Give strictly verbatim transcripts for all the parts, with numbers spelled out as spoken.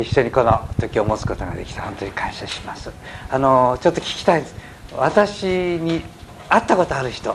一緒にこの時を持つことができた本当に感謝します。あのちょっと聞きたいです。私に会ったことある人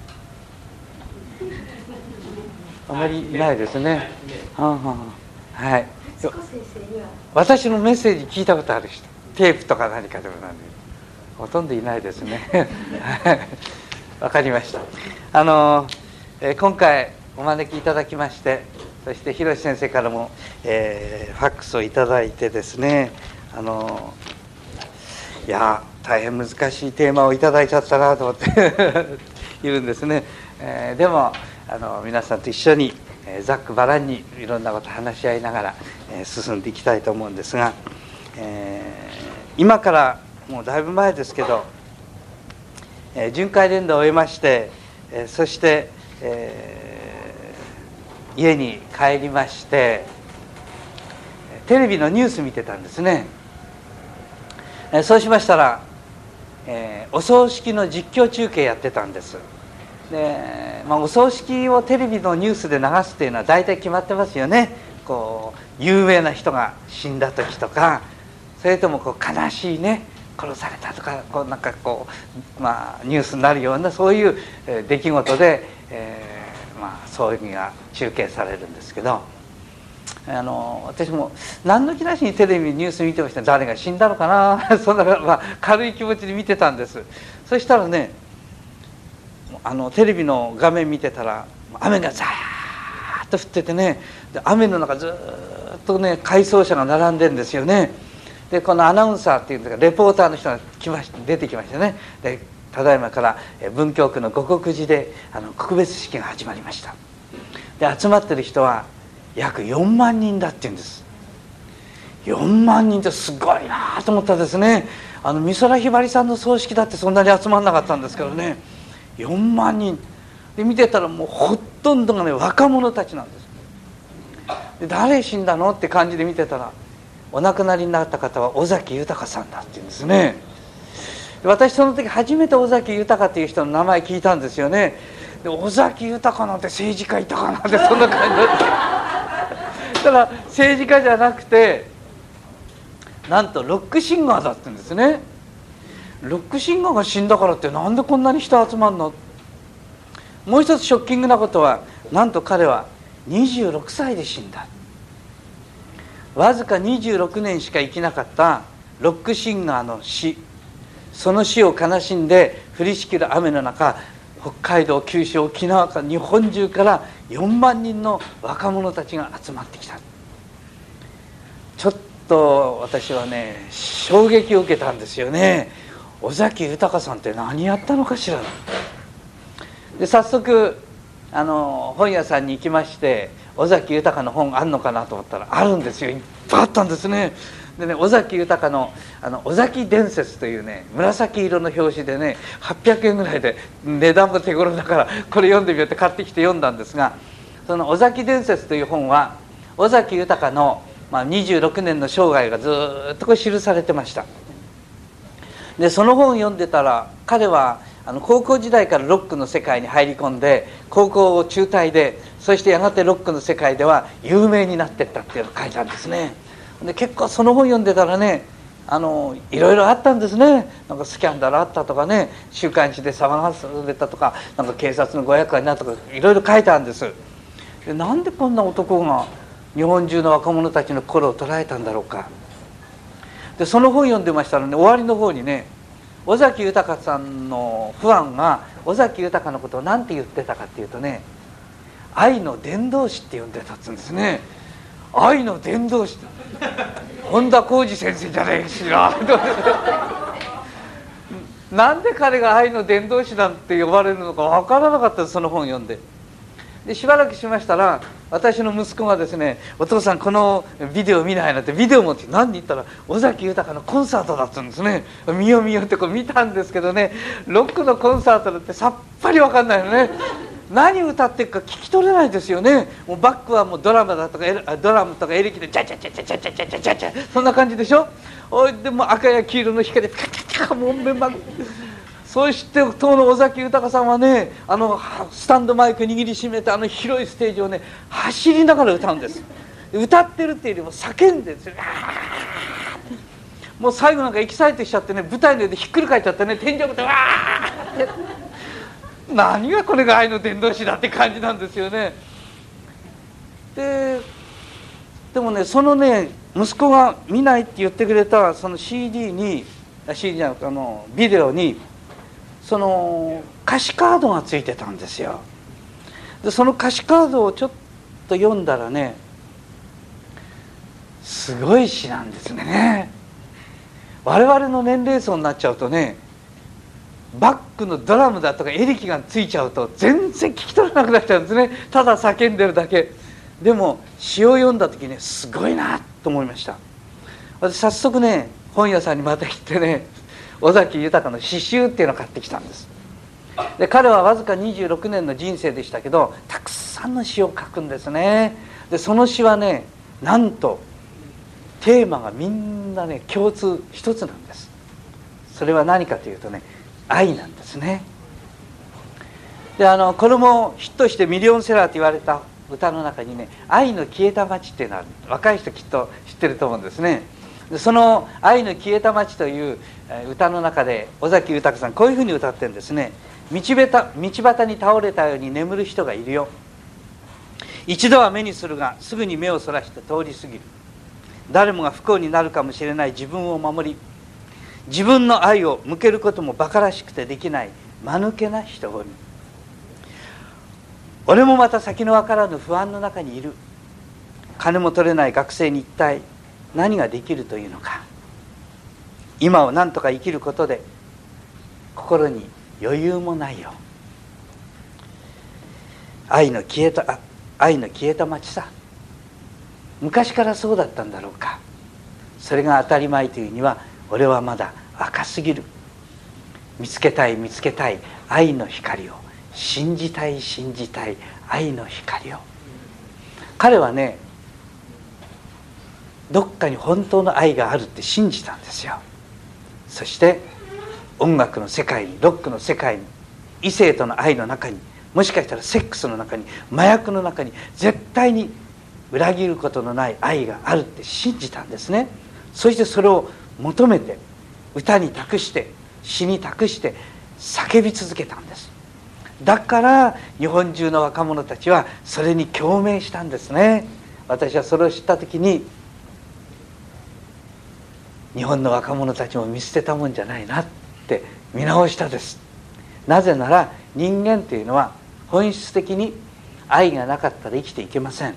あまりいないですね。はんはん、はい。私のメッセージ聞いたことある人、テープとか何かでもなんでほとんどいないですね。わかりました。あの、えー、今回お招きいただきまして、そして広瀬先生からも、えー、ファックスをいただいてですね、あのいや大変難しいテーマをいただいちゃったなと思っているんですね。えー、でもあの皆さんと一緒に、えー、ざっくばらんにいろんなことを話し合いながら、えー、進んでいきたいと思うんですが、えー、今からもうだいぶ前ですけど、えー、巡回伝道を終えまして、えー、そして、えー家に帰りましてテレビのニュース見てたんですね。そうしましたら、えー、お葬式の実況中継やってたんです。で、まあ、お葬式をテレビのニュースで流すっていうのは大体決まってますよね。こう有名な人が死んだ時とか、それともこう悲しいね殺されたとか、こうなんかこう、まあ、ニュースになるようなそういう出来事で、えーまあ、葬儀が中継されるんですけど、あの私も何の気なしにテレビニュース見てました。誰が死んだのかなそんな、まあ、軽い気持ちで見てたんです。そしたらね、あのテレビの画面見てたら雨がザーッと降っててね、で雨の中ずっとね回送車が並んでるんですよね。でこのアナウンサーっていうんですか、レポーターの人が来まして出てきましたね。でただいまから文京区の護国寺であの告別式が始まりました。で集まってる人は約よんまんにんだっていうんです。よんまんにんってすごいなと思ったですね。あの美空ひばりさんの葬式だってそんなに集まんなかったんですけどね、よんまんにんで見てたらもうほとんどがね若者たちなんです。で誰死んだのって感じで見てたら、お亡くなりになった方は尾崎豊さんだっていうんですね。私その時初めて尾崎豊っていう人の名前聞いたんですよね。で尾崎豊なんて政治家いたかなってそんな感じだったただ政治家じゃなくてなんとロックシンガーだったんですね。ロックシンガーが死んだからってなんでこんなに人集まるの。もう一つショッキングなことは、なんと彼はにじゅうろくさいで死んだ。わずかにじゅうろくねんしか生きなかったロックシンガーの死、その死を悲しんで降りしきる雨の中、北海道、九州、沖縄から日本中からよんまんにんの若者たちが集まってきた。ちょっと私はね衝撃を受けたんですよね。尾崎豊さんって何やったのかしら。で早速あの本屋さんに行きまして、尾崎豊の本あんのかなと思ったらあるんですよ。いっぱいあったんですね。でね、尾崎豊の「あの尾崎伝説」というね紫色の表紙でねはっぴゃくえんぐらいで値段も手頃だからこれ読んでみようって買ってきて読んだんですが、その「尾崎伝説」という本は尾崎豊の、まあ、にじゅうろくねんの生涯がずっとこれ記されてました。でその本を読んでたら、彼はあの高校時代からロックの世界に入り込んで、高校を中退で、そしてやがてロックの世界では有名になっていったっていうのを書いたんですね。で結構その本読んでたらね、あのいろいろあったんですね。なんかスキャンダルあったとかね、週刊誌で騒がされたとか、なんか警察のご役割になったとかいろいろ書いてあるんです。でなんでこんな男が日本中の若者たちの心を捉えたんだろうか。でその本読んでましたらね、終わりの方にね、尾崎豊さんのファンが尾崎豊のことを何て言ってたかっていうとね、愛の伝道師って呼んでたっつうんですね。愛の伝道師本田浩二先生じゃないしななんで彼が愛の伝道師なんて呼ばれるのか分からなかったです。その本を読んで、でしばらくしましたら、私の息子がですね「お父さんこのビデオ見ないな」って、ビデオ持って何に言ったら尾崎豊のコンサートだったんですね。見よう見ようってこう見たんですけどね、ロックのコンサートだってさっぱり分かんないよね。何歌ってるか聞き取れないですよね。もうバックはもうドラマだとかドラムとかエレキでチャチャチャチャチャチャチャチャチャチャそんな感じでしょ。おいでも赤や黄色の光でピカピカピカもんべんばそして当の尾崎豊さんはね、あのスタンドマイク握りしめてあの広いステージをね走りながら歌うんです。 歌ってるっていうよりも叫んでるんですよ。もう最後なんかエキサイトしちゃってね、舞台の上でひっくり返っちゃってね、天井までわーって何がこれが愛の伝道師だって感じなんですよね。ででもね、そのね息子が見ないって言ってくれたその シーディー に シーディー じゃなくてあのビデオにその歌詞カードがついてたんですよ。でその歌詞カードをちょっと読んだらね、すごい詩なんですね。我々の年齢層になっちゃうとね、バックのドラムだとかエレキがついちゃうと全然聞き取れなくなっちゃうんですね。ただ叫んでるだけでも詩を読んだ時ね、すごいなと思いました。私早速ね本屋さんにまた行ってね、尾崎豊の詩集っていうのを買ってきたんです。で彼はわずかにじゅうろくねんの人生でしたけど、たくさんの詩を書くんですね。でその詩はね、なんとテーマがみんなね共通一つなんです。それは何かというとね、愛なんですね。であのこれもヒットしてミリオンセラーと言われた歌の中にね、愛の消えた街っていうのは若い人きっと知ってると思うんですね。でその愛の消えた街という歌の中で尾崎豊さんこういうふうに歌ってるんですね。道端、道端に倒れたように眠る人がいるよ。一度は目にするがすぐに目をそらして通り過ぎる。誰もが不幸になるかもしれない自分を守り、自分の愛を向けることも馬鹿らしくてできない間抜けな人混み。俺もまた先のわからぬ不安の中にいる。金も取れない学生に一体何ができるというのか。今を何とか生きることで心に余裕もないよ。愛の消えた愛の消えた街さ。昔からそうだったんだろうか。それが当たり前というには俺はまだ若すぎる。見つけたい見つけたい愛の光を、信じたい信じたい愛の光を。彼はね、どっかに本当の愛があるって信じたんですよ。そして音楽の世界に、ロックの世界に、異性との愛の中に、もしかしたらセックスの中に、麻薬の中に絶対に裏切ることのない愛があるって信じたんですね。そしてそれを求めて歌に託して詩に託して叫び続けたんです。だから日本中の若者たちはそれに共鳴したんですね。私はそれを知った時に、日本の若者たちも見捨てたもんじゃないなって見直したです。なぜなら人間というのは本質的に愛がなかったら生きていけません。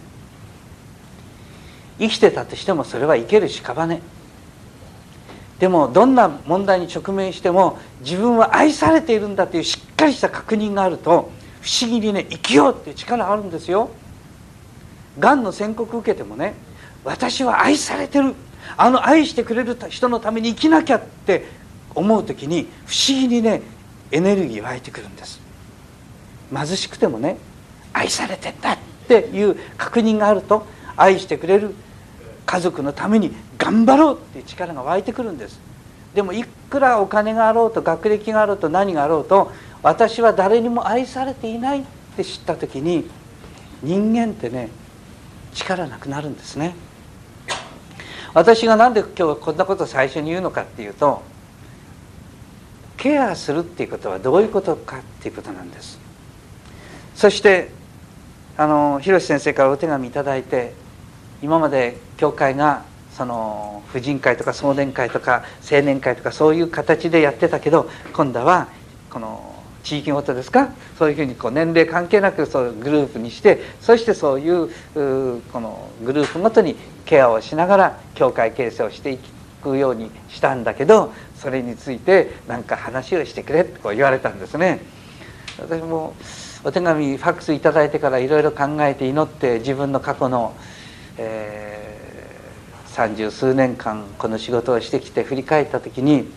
生きてたとしてもそれは生ける屍。でもどんな問題に直面しても自分は愛されているんだというしっかりした確認があると、不思議にね、生きようっていう力あるんですよ。がんの宣告受けてもね、私は愛されてる、あの愛してくれる人のために生きなきゃって思う時に不思議にね、エネルギー湧いてくるんです。貧しくてもね、愛されてんだっていう確認があると、愛してくれる家族のために頑張ろうっていう力が湧いてくるんです。でもいくらお金があろうと学歴があろうと何があろうと、私は誰にも愛されていないって知った時に、人間ってね、力なくなるんですね。私がなんで今日こんなことを最初に言うのかっていうと、ケアするっていうことはどういうことかっていうことなんです。そしてあの広瀬先生からお手紙いただいて、今まで教会がその婦人会とか壮年会とか青年会とかそういう形でやってたけど、今度はこの地域ごとですか、そういうふうにこう年齢関係なくそういうグループにして、そしてそういうこのグループごとにケアをしながら教会形成をしていくようにしたんだけど、それについて何か話をしてくれってこう言われたんですね。私もお手紙ファックスいただいてからいろいろ考えて祈って、自分の過去のえー、三十数年間この仕事をしてきて振り返った時に、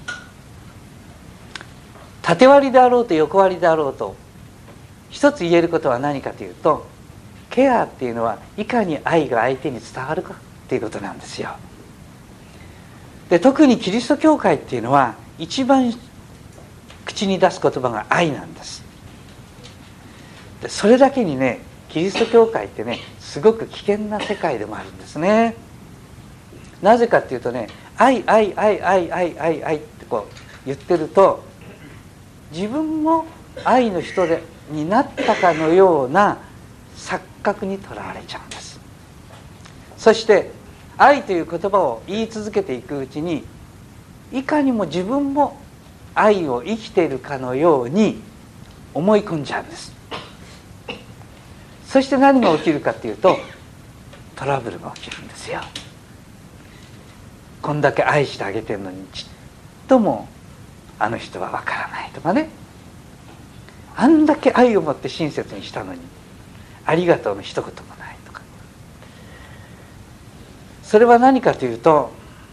縦割りであろうと横割りであろうと一つ言えることは何かというと、ケアっていうのはいかに愛が相手に伝わるかっていうことなんですよ。で特にキリスト教会っていうのは一番口に出す言葉が愛なんです。でそれだけにね、 キリスト教会ってねすごく危険な世界でもあるんですね。なぜかっていうとね、愛愛愛愛愛愛愛ってこう言ってると、自分も愛の人でになったかのような錯覚にとらわれちゃうんです。そして愛という言葉を言い続けていくうちに、いかにも自分も愛を生きているかのように思い込んじゃうんです。そして何が起きるかっていうと、トラブルが起きるんですよ。こんだけ愛してあげてるのにちっともあの人はわからないとかね、あんだけ愛を持って親切にしたのにありがとうの一言もないとか。それは何かというと、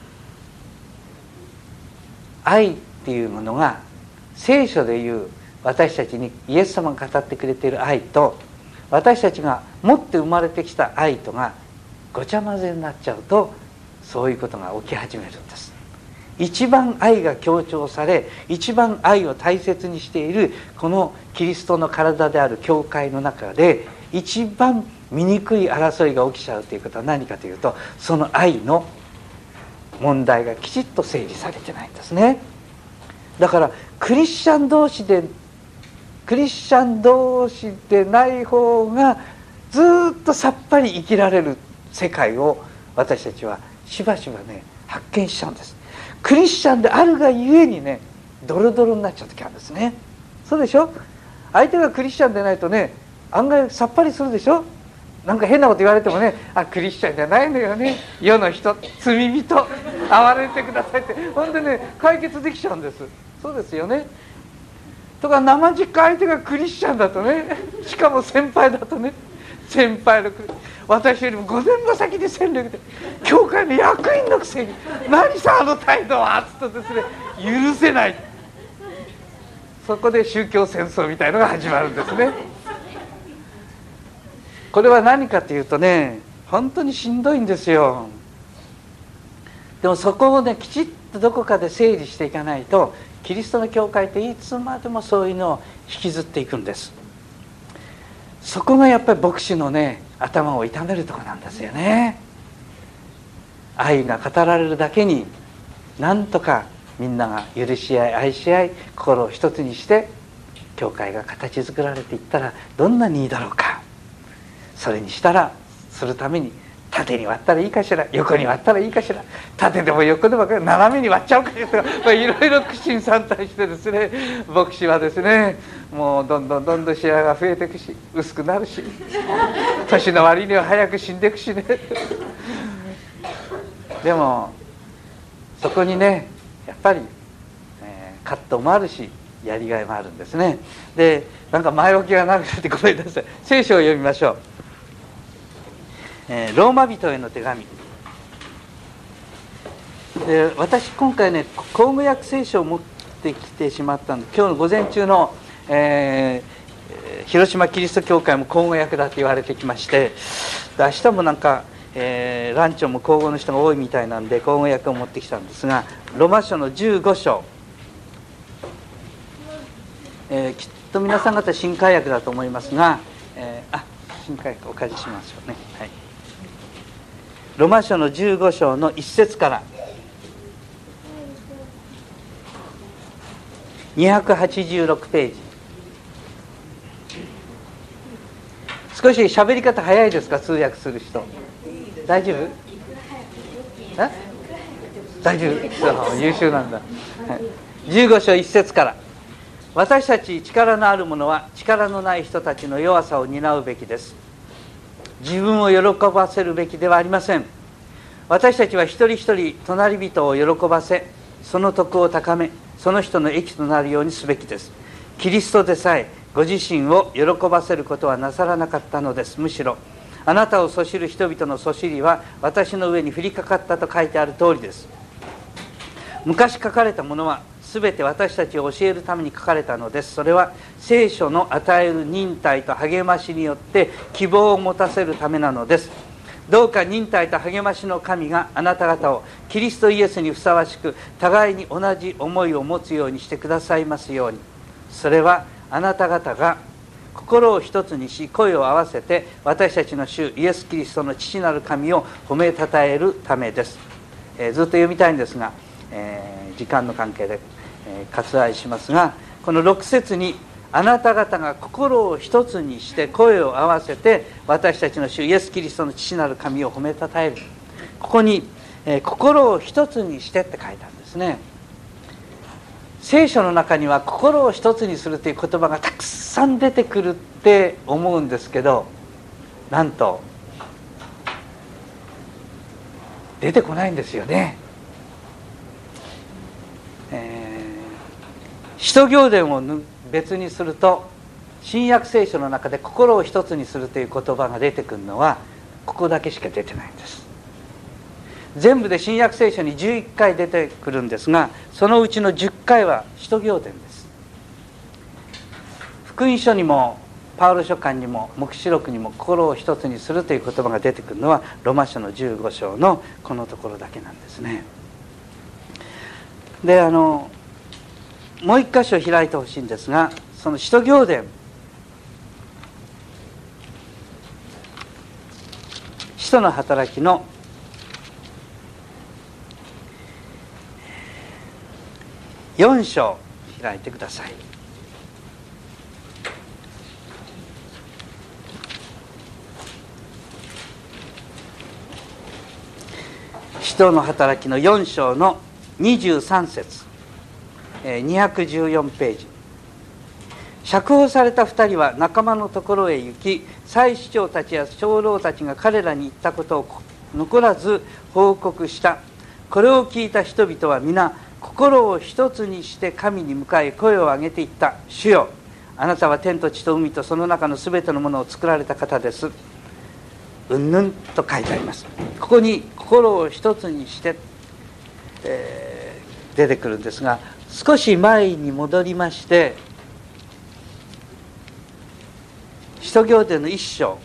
愛っていうものが聖書でいう私たちにイエス様が語ってくれている愛と、私たちが持って生まれてきた愛とがごちゃ混ぜになっちゃうと、そういうことが起き始めるんです。一番愛が強調され、一番愛を大切にしているこのキリストの体である教会の中で、一番醜い争いが起きちゃうということは何かというと、その愛の問題がきちっと整理されてないんですね。だからクリスチャン同士でクリスチャン同士でない方がずっとさっぱり生きられる世界を私たちはしばしばね発見しちゃうんです。クリスチャンであるがゆえにねドロドロになっちゃう時あるんですね。そうでしょ。相手がクリスチャンでないとね案外さっぱりするでしょ。なんか変なこと言われてもね、あ、クリスチャンじゃないのよね、世の人、罪人、憐れてくださいってほんでね解決できちゃうんです。そうですよね。とか生実家相手がクリスチャンだとね、しかも先輩だとね、先輩の私よりもごねんも先に戦力で教会の役員のくせに何さあの態度はつとですね許せない。そこで宗教戦争みたいのが始まるんですね。これは何かというとね、本当にしんどいんですよ。でもそこをねきちっとどこかで整理していかないと、キリストの教会っていつまでもそういうのを引きずっていくんです。そこがやっぱり牧師のね頭を痛めるところなんですよね。愛が語られるだけになんとかみんなが許し合い愛し合い心を一つにして教会が形作られていったらどんなにいいだろうか。それにしたらするために縦に割ったらいいかしら、横に割ったらいいかしら、縦でも横でも斜めに割っちゃうかしらとか、いろいろ苦心惨憺してですね、牧師はですねもうどんどんどんどん視野が増えていくし薄くなるし、年の割には早く死んでいくしね。でもそこにねやっぱり、えー、葛藤もあるしやりがいもあるんですね。でなんか前置きが長くてごめんなさい。聖書を読みましょう。えー、ローマ人への手紙で、私今回ね口語訳聖書を持ってきてしまったんで、今日の午前中の、えー、広島キリスト教会も口語訳だって言われてきまして、明日もなんか、えー、ランチョンも口語の人が多いみたいなんで口語訳を持ってきたんですが、ローマ書のじゅうご章、えー、きっと皆さん方新海訳だと思いますが、えー、あ新海訳お借りしましょうね。はい、ローマ書のじゅうご章のいっ節からにひゃくはちじゅうろくページ。少し喋り方早いですか、通訳する人。大丈夫？え？大丈夫？そう優秀なんだ。はい、じゅうご章いっ節から、私たち力のある者は力のない人たちの弱さを担うべきです。自分を喜ばせるべきではありません。私たちは一人一人隣人を喜ばせ、その徳を高め、その人の益となるようにすべきです。キリストでさえご自身を喜ばせることはなさらなかったのです。むしろあなたをそしる人々のそしりは私の上に降りかかったと書いてある通りです。昔書かれたものはすべて私たちを教えるために書かれたのです。それは聖書の与える忍耐と励ましによって希望を持たせるためなのです。どうか忍耐と励ましの神があなた方をキリストイエスにふさわしく互いに同じ思いを持つようにしてくださいますように。それはあなた方が心を一つにし声を合わせて私たちの主イエス・キリストの父なる神を褒めたたえるためです。えー、ずっと読みたいんですが、えー、時間の関係で、えー、割愛しますが、このろく節にあなた方が心を一つにして声を合わせて私たちの主イエス・キリストの父なる神を褒めたたえる、ここに、えー、心を一つにしてって書いてあるんですね。聖書の中には心を一つにするという言葉がたくさん出てくるって思うんですけど、なんと出てこないんですよね。えー、使徒行伝を別にすると新約聖書の中で心を一つにするという言葉が出てくるのはここだけしか出てないんです。全部で新約聖書にじゅういっかい出てくるんですが、そのうちのじゅっかいは使徒行伝です。福音書にもパウロ書簡にも黙示録にも心を一つにするという言葉が出てくるのはロマ書のじゅうご章のこのところだけなんですね。で、あのもう一箇所開いてほしいんですが、その使徒行伝、使徒の働きのよん章開いてください。使徒の働きのよん章のにじゅうさん節、にひゃくじゅうよんページ。釈放された二人は仲間のところへ行き、祭司長たちや長老たちが彼らに言ったことを残らず報告した。これを聞いた人々は皆心を一つにして神に向かい声を上げていった。主よ、あなたは天と地と海とその中のすべてのものを作られた方です。うんぬんと書いてあります。ここに心を一つにして、えー、出てくるんですが、少し前に戻りまして、使徒行伝の一章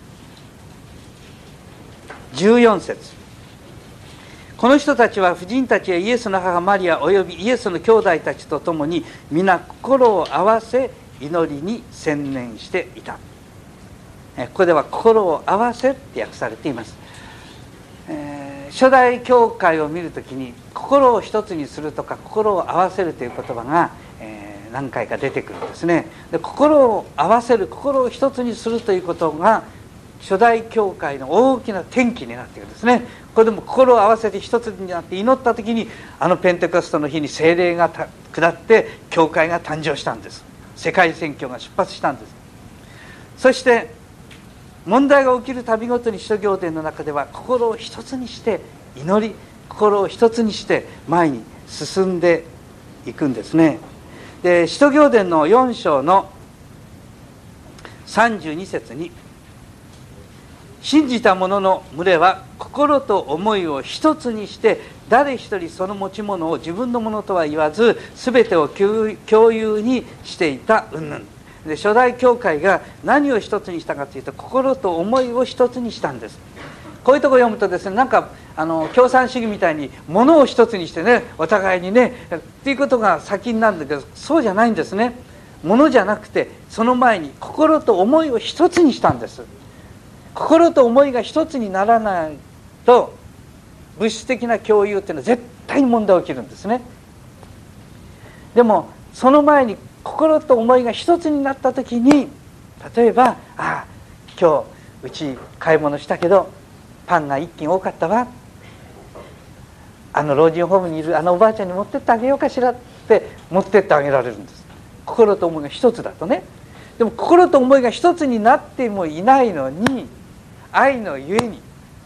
じゅうよん節、この人たちは婦人たちやイエスの母マリアおよびイエスの兄弟たちと共に皆心を合わせ祈りに専念していた。ここでは心を合わせって訳されています。えー、初代教会を見るときに心を一つにするとか心を合わせるという言葉が、えー、何回か出てくるんですね。で、心を合わせる、心を一つにするということが初代教会の大きな転機になっているんですね。これでも心を合わせて一つになって祈った時に、あのペンテコステの日に聖霊が下って教会が誕生したんです。世界宣教が出発したんです。そして問題が起きるたびごとに使徒行伝の中では心を一つにして祈り、心を一つにして前に進んでいくんですね。で、使徒行伝のよん章のさんじゅうに節に、信じた者の群れは心と思いを一つにして誰一人その持ち物を自分のものとは言わず全てを共有にしていた云々で、初代教会が何を一つにしたかというと心と思いを一つにしたんです。こういうところを読むとですね、なんかあの共産主義みたいに物を一つにしてね、お互いにねっていうことが先になるんだけど、そうじゃないんですね。物じゃなくてその前に心と思いを一つにしたんです。心と思いが一つにならないと物質的な共有っていうのは絶対に問題起きるんですね。でもその前に心と思いが一つになった時に、例えば、ああ今日うち買い物したけどパンが一斤多かったわ、あの老人ホームにいるあのおばあちゃんに持ってってあげようかしらって持ってってあげられるんです。心と思いが一つだとね。でも心と思いが一つになってもいないのに、愛のゆえに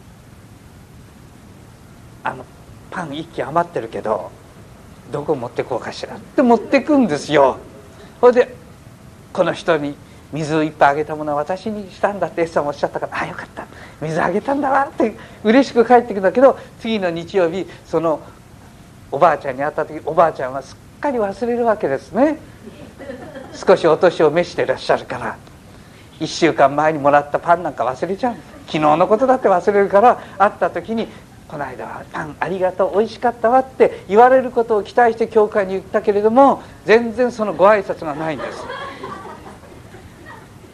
あのパン一斤余ってるけどどこ持ってこうかしらって持ってくんですよ。それでこの人に水を一杯あげたものは私にしたんだってエスさんもおっしゃったから、ああよかった水あげたんだわって嬉しく帰ってくるんだけど、次の日曜日そのおばあちゃんに会った時、おばあちゃんはすっかり忘れるわけですね。少しお年を召していらっしゃるから、いっしゅうかんまえにもらったパンなんか忘れちゃう。昨日のことだって忘れるから、会った時にこの間はパンありがとう、おいしかったわって言われることを期待して教会に行ったけれども、全然そのご挨拶がないんです。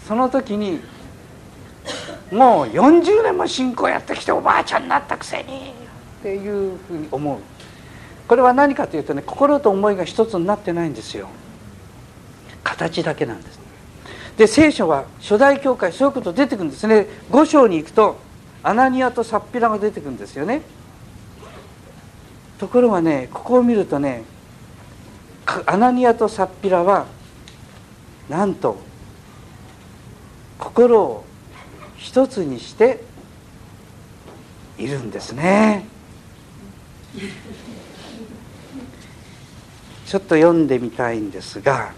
その時にもうよんじゅうねんも信仰やってきておばあちゃんになったくせにっていうふうに思う。これは何かというとね、心と思いが一つになってないんですよ。形だけなんです。で、聖書は初代教会そういうこと出てくるんですね。ご章に行くとアナニアとサッピラが出てくるんですよね。ところがね、ここを見るとね、アナニアとサッピラはなんと心を一つにしているんですね。ちょっと読んでみたいんですが、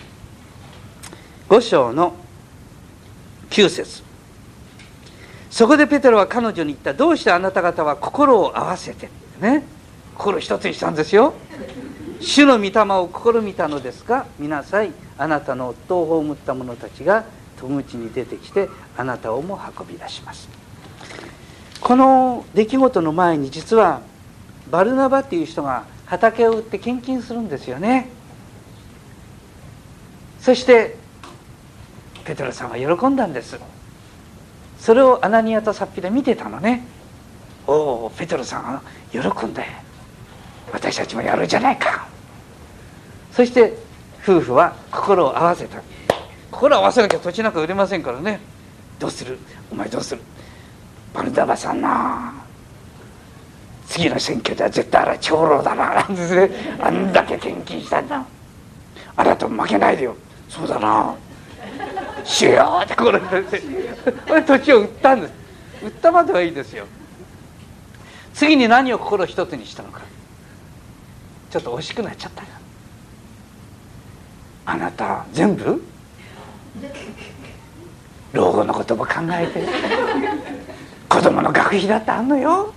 ご章のきゅう節。そこでペテロは彼女に言った。どうしてあなた方は心を合わせてね、心一つにしたんですよ。主の御霊を試みたのですが、見なさい、あなたの夫を葬った者たちが戸口に出てきてあなたをも運び出します。この出来事の前に実はバルナバっていう人が畑を売って献金するんですよね。そしてペテロさんは喜んだんです。それをアナニアとサッピラ見てたのね。おお、ペテロさんは喜んで、私たちもやるじゃないか。そして夫婦は心を合わせた。心を合わせなきゃ土地なんか売れませんからね。どうする、お前どうする、バルナバさんな、次の選挙では絶対あれ長老だな、なんですね。あんだけ献金したんだ、あなたも負けないでよ。そうだな、しようって心に出て土地を売ったんです。売ったまではいいですよ。次に何を心一つにしたのか、ちょっと惜しくなっちゃったよ。あなた全部老後のことも考えて、子供の学費だってあんのよ。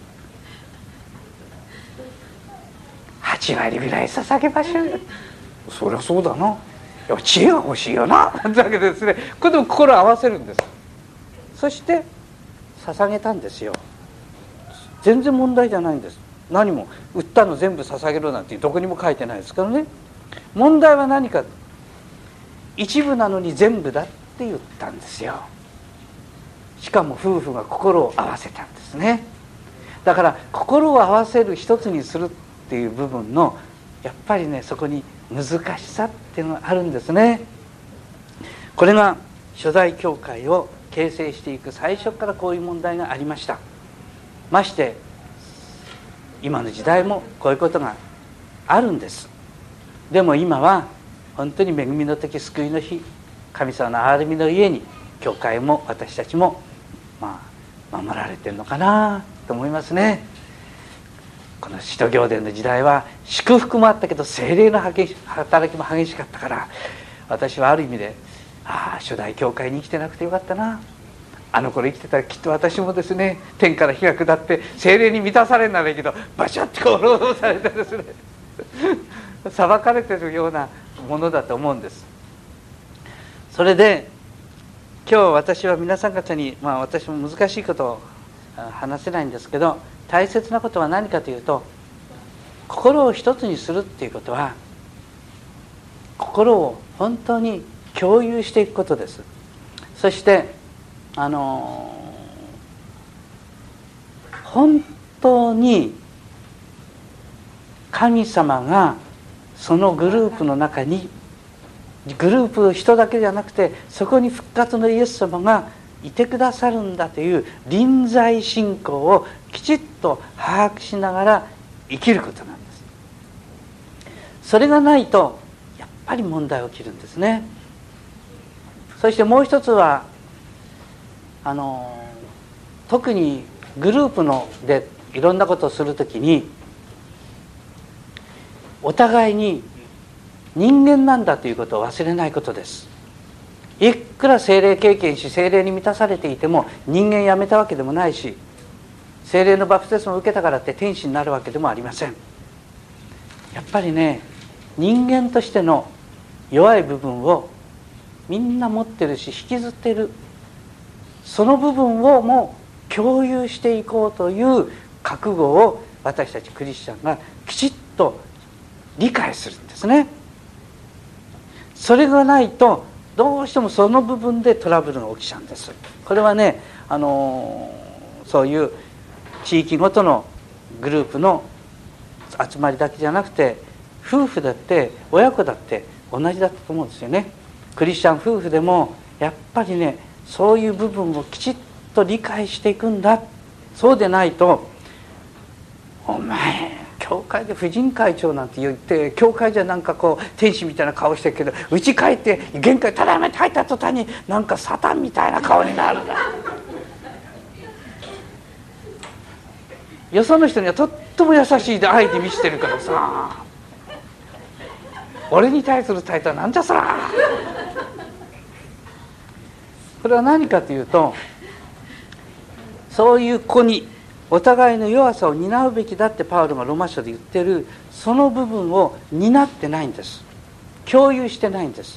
はち割ぐらい捧げましょうよ。そりゃそうだな、知恵が欲しいよな、なんてわけですね。これでも心を合わせるんです。そして捧げたんですよ。全然問題じゃないんです。何も売ったの全部捧げろなんてどこにも書いてないですからね。問題は何か、一部なのに全部だって言ったんですよ。しかも夫婦が心を合わせたんですね。だから心を合わせる、一つにするっていう部分のやっぱりね、そこに難しさっていうのがあるんですね。これが初代教会を形成していく最初からこういう問題がありました。まして今の時代もこういうことがあるんです。でも今は本当に恵みの時、救いの日、神様の憐れみの家に教会も私たちもまあ守られてるのかなと思いますね。この使徒行伝の時代は祝福もあったけど聖霊の働きも激しかったから、私はある意味で、ああ初代教会に生きてなくてよかったな、あの頃生きてたらきっと私もですね、天から火が下って聖霊に満たされならいいけど、バシャッてこう労働されてですね裁かれてるようなものだと思うんです。それで今日私は皆さん方に、まあ私も難しいことを話せないんですけど、大切なことは何かというと、心を一つにするっていうことは心を本当に共有していくことです。そしてあの本当に神様がそのグループの中に、グループ人だけじゃなくてそこに復活のイエス様がいてくださるんだという臨在信仰をきちっと把握しながら生きることなんです。それがないとやっぱり問題起きるんですね。そしてもう一つはあの特にグループのでいろんなことをするときに、お互いに人間なんだということを忘れないことです。いくら聖霊経験し聖霊に満たされていても人間やめたわけでもないし、聖霊のバプテスマを受けたからって天使になるわけでもありません。やっぱりね、人間としての弱い部分をみんな持ってるし引きずってる、その部分をも共有していこうという覚悟を私たちクリスチャンがきちっと理解するんですね。それがないとどうしてもその部分でトラブルが起きちゃうんです。これはね、あのそういう地域ごとのグループの集まりだけじゃなくて、夫婦だって親子だって同じだったと思うんですよね。クリスチャン夫婦でもやっぱりね、そういう部分をきちっと理解していくんだ。そうでないと、お前教会で婦人会長なんて言って、教会じゃなんかこう天使みたいな顔してるけど、家帰って玄関ただいまって入った途端になんかサタンみたいな顔になるんだ。よその人にはとっても優しいで愛で満ちてるからさ、俺に対する態度はなんじゃそら。これは何かというと、そういう子にお互いの弱さを担うべきだってパウロがローマ書で言ってる、その部分を担ってないんです。共有してないんです。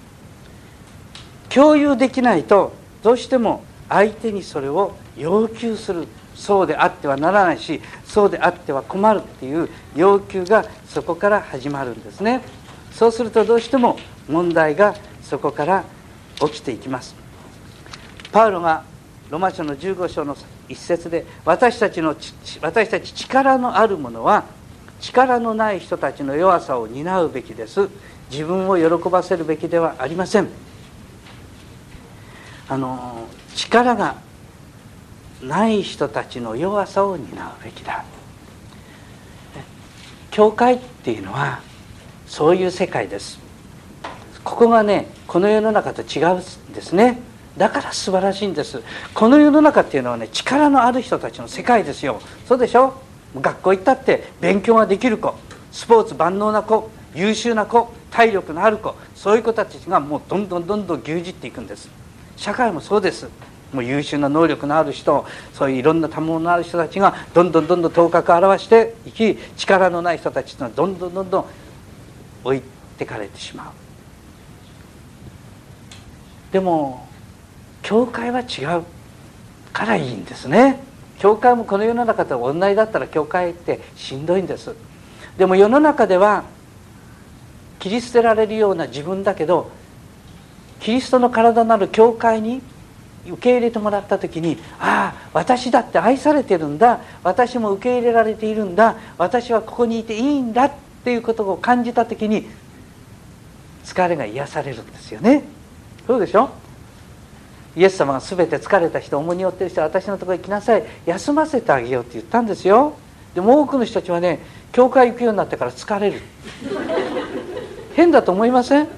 共有できないとどうしても相手にそれを要求する、そうであってはならないし、そうであっては困るっていう要求がそこから始まるんですね。そうするとどうしても問題がそこから起きていきます。パウロがローマ書のじゅうご章の一節で、私たちの私たち力のある者は力のない人たちの弱さを担うべきです。自分を喜ばせるべきではありません。あの力がない人たちの弱さを担うべきだ。教会っていうのはそういう世界です。ここがね、この世の中と違うんですね。だから素晴らしいんです。この世の中っていうのはね、力のある人たちの世界ですよ。そうでしょ。学校行ったって勉強ができる子、スポーツ万能な子、優秀な子、体力のある子、そういう子たちがもうどんどんどんどん牛耳っていくんです。社会もそうです。もう優秀な能力のある人、そういういろんな賜物のある人たちがどんどんどんどん頭角を現していき、力のない人たちというのはどんどんどんどん置いてかれてしまう。でも教会は違うからいいんですね。教会もこの世の中と同じだったら教会ってしんどいんです。でも世の中では切り捨てられるような自分だけど、キリストの体なる教会に受け入れてもらった時に、ああ私だって愛されてるんだ、私も受け入れられているんだ、私はここにいていいんだっていうことを感じた時に疲れが癒されるんですよね。そうでしょ。イエス様が全て疲れた人、重荷を負っている人は私のところに来なさい、休ませてあげようって言ったんですよ。でも多くの人たちはね、教会行くようになってから疲れる。変だと思いません？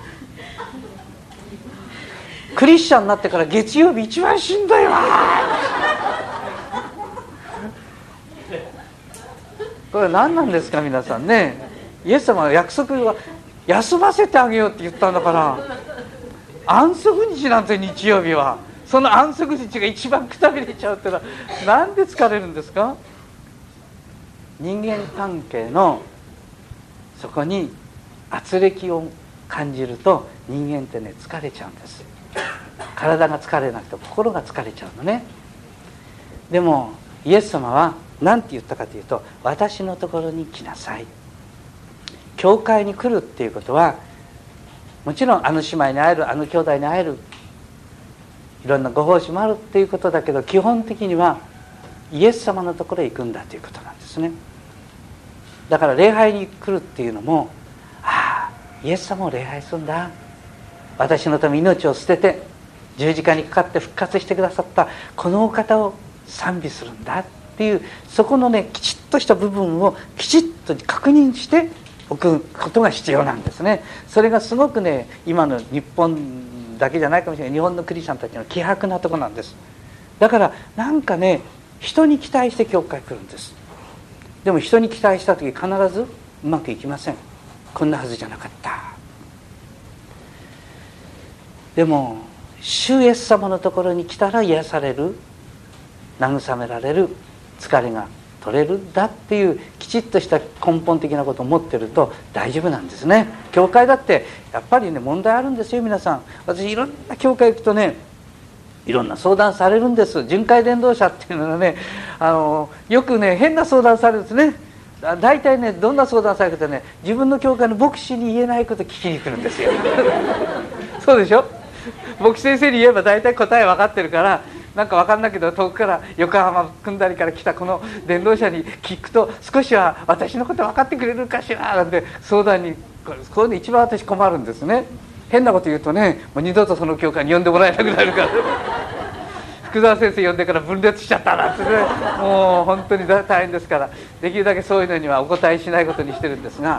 クリスチャンになってから月曜日一番しんどいわ。これ何なんですか皆さんね。イエス様は約束は休ませてあげようって言ったんだから、安息日なんて日曜日は、その安息日が一番くたびれちゃうってのはなんで疲れるんですか。人間関係のそこに軋轢を感じると人間ってね疲れちゃうんです。体が疲れなくて心が疲れちゃうのね。でもイエス様は何て言ったかというと、私のところに来なさい。教会に来るっていうことは、もちろんあの姉妹に会える、あの兄弟に会える、いろんなご奉仕もあるっていうことだけど、基本的にはイエス様のところへ行くんだということなんですね。だから礼拝に来るっていうのも、ああイエス様を礼拝するんだ、私のために命を捨てて十字架にかかって復活してくださったこのお方を賛美するんだっていう、そこのねきちっとした部分をきちっと確認しておくことが必要なんですね。それがすごくね、今の日本だけじゃないかもしれない、日本のクリスチャンたちの希薄なところなんです。だからなんかね、人に期待して教会来るんです。でも人に期待した時必ずうまくいきません。こんなはずじゃなかった。でも主イエス様のところに来たら癒される、慰められる、疲れが取れるんだっていうきちっとした根本的なことを持ってると大丈夫なんですね。教会だってやっぱりね問題あるんですよ皆さん。私いろんな教会行くとね、いろんな相談されるんです。巡回伝道者っていうのはね、あのよくね変な相談されるんですね。大体ねどんな相談されるかとね、自分の教会の牧師に言えないこと聞きに来るんですよ。 そうでしょ。牧師先生に言えば大体答え分かってるから、なんか分かんないけど遠くから横浜組んだりから来たこの伝道者に聞くと少しは私のこと分かってくれるかしらなんて相談に、これで一番私困るんですね。変なこと言うとね、もう二度とその教会に呼んでもらえなくなるから福沢先生呼んでから分裂しちゃったなんてね、もう本当に大変ですから、できるだけそういうのにはお答えしないことにしてるんですが、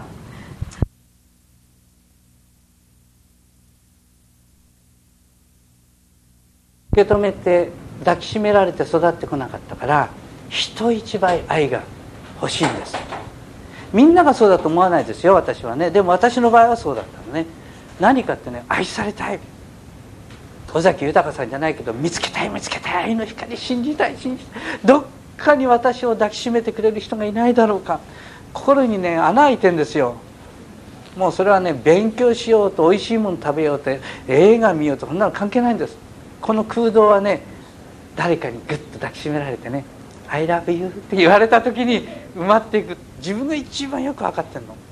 受け止めて抱きしめられて育ってこなかったから、人一倍愛が欲しいんです。みんながそうだと思わないですよ、私はね。でも私の場合はそうだったのね。何かってね、愛されたい、尾崎豊さんじゃないけど、見つけたい見つけたい、愛の光信じたい信じたい、どっかに私を抱きしめてくれる人がいないだろうか、心にね穴開いてんですよ。もうそれはね、勉強しようとおいしいもの食べようと映画見ようとそんなの関係ないんです。この空洞はね、誰かにグッと抱きしめられてね、 I love you って言われた時に埋まっていく。自分が一番よく分かってんの。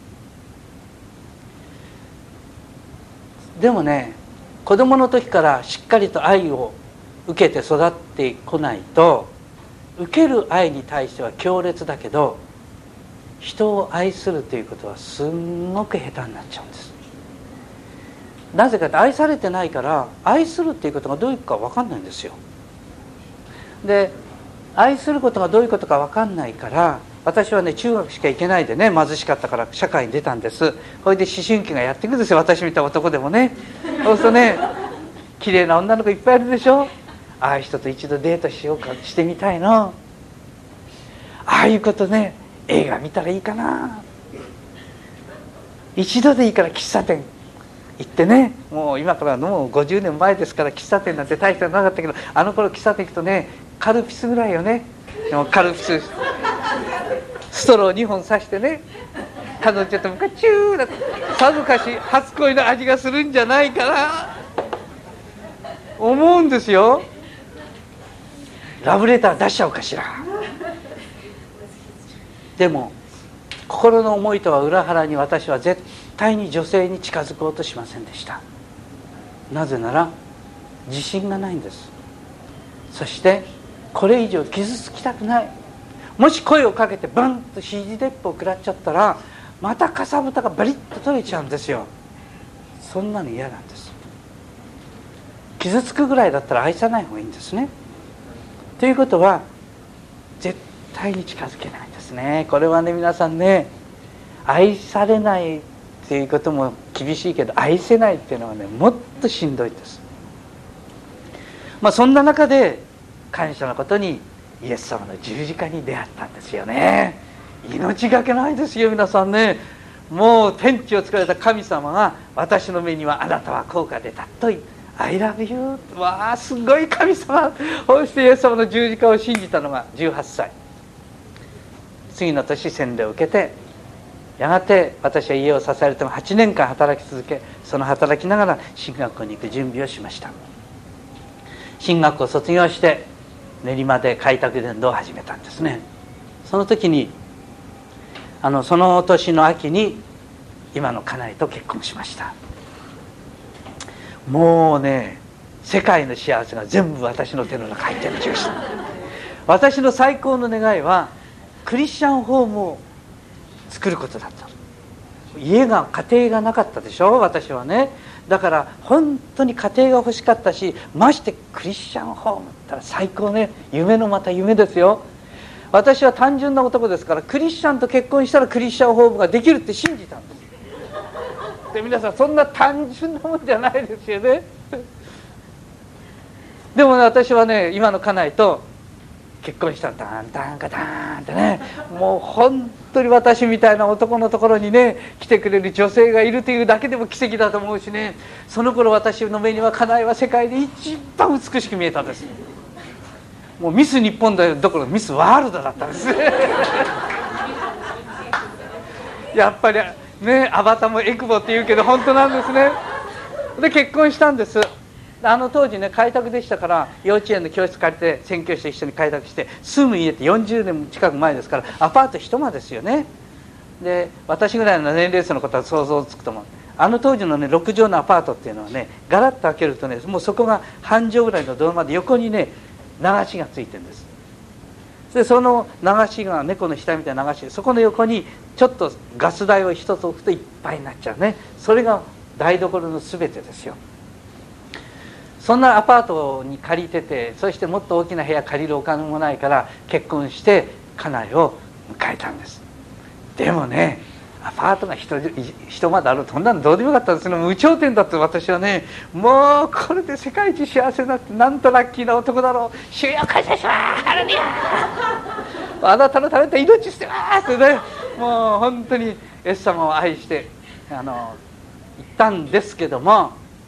でもね、子供の時からしっかりと愛を受けて育ってこないと、受ける愛に対しては強烈だけど、人を愛するということはすんごく下手になっちゃうんです。なぜかって愛されてないから、愛するっていうことがどういうか分かんないんですよ。で、愛することがどういうことか分かんないから、私はね中学しか行けないでね、貧しかったから社会に出たんです。それで思春期がやってくるんですよ、私みたいな男でもね。そうするとね、綺麗な女の子いっぱいいるでしょ。ああいう人と一度デートしようか、してみたいな。ああいうことね、映画見たらいいかな。一度でいいから喫茶店行ってね、もう今からもうごじゅうねんまえですから、喫茶店なんて大したのなかったけど、あの頃喫茶店行くとね、カルピスぐらいよね。でもカルピスストローにほん刺してね、頼んじゃってもカチューだと、さぞかし初恋の味がするんじゃないかな思うんですよ。ラブレター出しちゃおうかしら。でも心の思いとは裏腹に、私は絶対に女性に近づこうとしませんでした。なぜなら自信がないんです。そしてこれ以上傷つきたくない。もし声をかけてバンと指示鉄砲を食らっちゃったら、またかさぶたがバリッと取れちゃうんですよ。そんなの嫌なんです。傷つくぐらいだったら愛さない方がいいんですね。ということは絶対に近づけないんですね。これはね、皆さんね、愛されないっていうことも厳しいけど、愛せないっていうのはね、もっとしんどいです。まあそんな中で感謝のことにイエス様の十字架に出会ったんですよね。命がけないですよ皆さんね。もう天地を作られた神様が、私の目にはあなたは効果出たと言う、 I love you。 わあ、すごい神様。そしてイエス様の十字架を信じたのがじゅうはっさい。次の年洗礼を受けて、やがて私は家を支えるためはちねんかん働き続け、その働きながら進学校に行く準備をしました。進学校を卒業して練馬で開拓伝道を始めたんですね。その時にあのその年の秋に今の家内と結婚しました。もうね、世界の幸せが全部私の手の中に入ってる気がした。私の最高の願いはクリスチャンホームを作ることだった。家が家庭がなかったでしょ、私はね。だから本当に家庭が欲しかったし、ましてクリスチャンホームったら最高ね。夢のまた夢ですよ。私は単純な男ですから、クリスチャンと結婚したらクリスチャンホームができるって信じたんです。で皆さん、そんな単純なもんじゃないですよね。でもね、私はね、今の家内と結婚したらダンダンカダーンってね、もう本当に私みたいな男のところにね来てくれる女性がいるというだけでも奇跡だと思うしね。その頃私の目には家内は世界で一番美しく見えたんです。もうミス日本どころミスワールドだったんですやっぱりね、アバタもエクボって言うけど本当なんですね。で結婚したんです。あの当時ね、開拓でしたから、幼稚園の教室借りて宣教師と一緒に開拓して、住む家ってよんじゅうねん近く前ですから、アパート一間ですよね。で私ぐらいの年齢層のことは想像つくと思う。 あの当時のねろく畳のアパートっていうのはね、ガラッと開けるとね、もうそこが半畳ぐらいの土間で横にね流しがついてるんです。でその流しが猫の額みたいな流し、そこの横にちょっとガス台を一つ置くといっぱいになっちゃうね。それが台所の全てですよ。そんなアパートに借りてて、そしてもっと大きな部屋借りるお金もないから結婚して家内を迎えたんです。でもね、アパートが一一間であるとそんなのどうでもよかったんですけど、無頂点だって私はね、もうこれで世界一幸せになって、なんとラッキーな男だろう、主よ感謝しますハレルヤあなたのために命捨てますってね、もう本当にイエス様を愛してあの言ったんですけども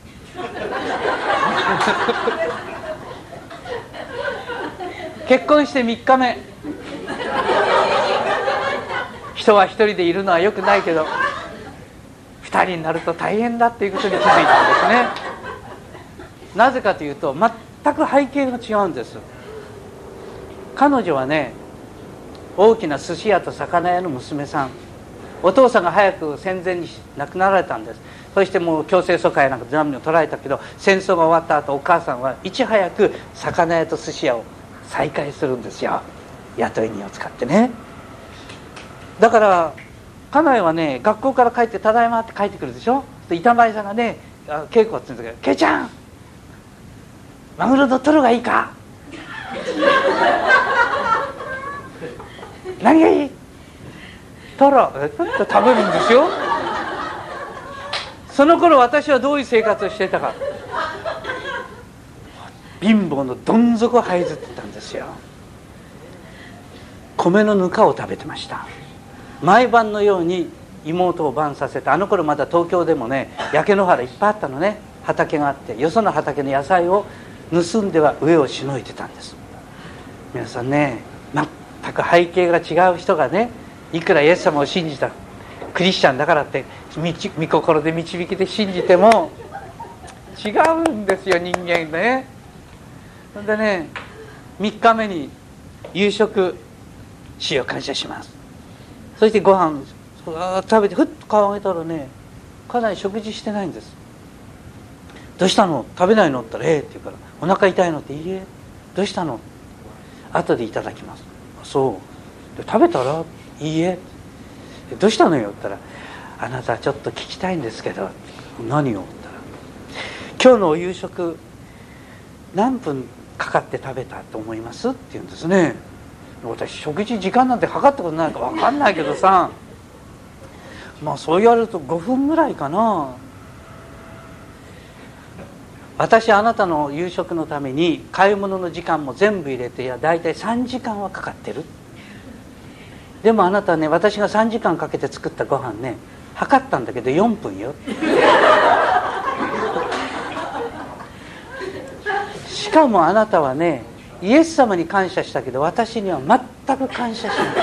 結婚してみっかめ、人は一人でいるのはよくないけど二人になると大変だっていうことに気づいたんですね。なぜかというと全く背景が違うんです。彼女はね、大きな寿司屋と魚屋の娘さん、お父さんが早く戦前に亡くなられたんです。そしてもう強制疎開なんか何を捉えたけど、戦争が終わった後お母さんはいち早く魚屋と寿司屋を再開するんですよ、雇い人を使ってね。だから家内はね、学校から帰ってただいまって帰ってくるでしょ。で板前さんがね、稽古って言うんだけど、ケイちゃんマグロのトロがいいか何がいい？トロ食べるんですよ。その頃私はどういう生活をしていたか、貧乏のどん底を這いずってたんですよ。米のぬかを食べてました。毎晩のように妹を晩させて、あの頃まだ東京でもね焼け野原いっぱいあったのね。畑があって、よその畑の野菜を盗んでは上をしのいでたんです。皆さんね、全く背景が違う人がね、いくらイエス様を信じたクリスチャンだからって御心で導きで信じても違うんですよ、人間ね。それでね、みっかめに夕食、主を感謝します。そしてご飯食べてふっと顔を上げたらね、かなり食事してないんです。どうしたの？食べないの？って言ったら、ええって言うから、お腹痛いの？って、いいえ。どうしたの？後でいただきます。そうで、食べたら、いいえ。どうしたのよ？って言ったら、あなたちょっと聞きたいんですけど。何を？って言ったら、今日のお夕食何分かかって食べたと思います？って言うんですね。私食事時間なんてかかったことないか分かんないけどさ、まあそう言われるとごふんぐらいかな。私あなたの夕食のために買い物の時間も全部入れて、いや大体さんじかんはかかってる。でもあなたね、私がさんじかんかけて作ったご飯ね、測ったんだけどよんぷんよ。しかもあなたはね、イエス様に感謝したけど私には全く感謝しない。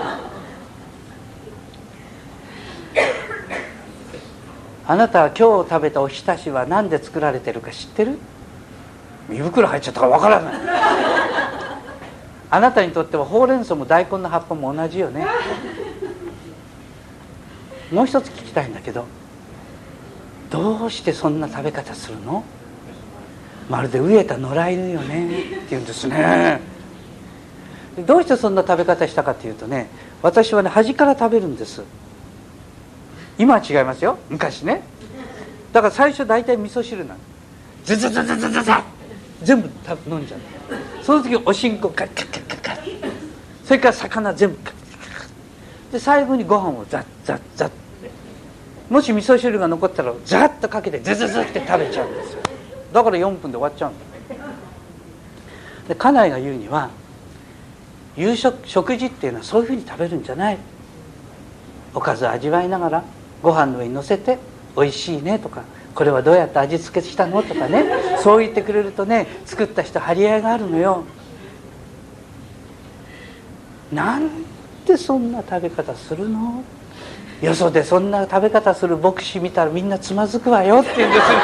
あなたは今日食べたおひたしは何で作られてるか知ってる？胃袋入っちゃったからわからない。あなたにとってはほうれん草も大根の葉っぱも同じよね。もう一つ聞きたいんだけど、どうしてそんな食べ方するの？まるで飢えた野良犬よねって言うんですね。どうしてそんな食べ方したかっていうとね、私はね端から食べるんです。今は違いますよ、昔ね。だから最初大体味噌汁なの。ズズズズズズズ全部飲んじゃう。その時おしんこカッカッカッカッカッ、それから魚全部カッカッカッカッで、最後にご飯をザッザッザッ、もし味噌汁が残ったらザッとかけてズズズって食べちゃうんですよ。だからよんぷんで終わっちゃうんだ。で家内が言うには、夕食食事っていうのはそういうふうに食べるんじゃない、おかずを味わいながらご飯の上に乗せておいしいねとか、これはどうやって味付けしたのとかね、そう言ってくれるとね、作った人張り合いがあるのよ。なんでそんな食べ方するの？よそでそんな食べ方する牧師見たらみんなつまずくわよって言うんですね。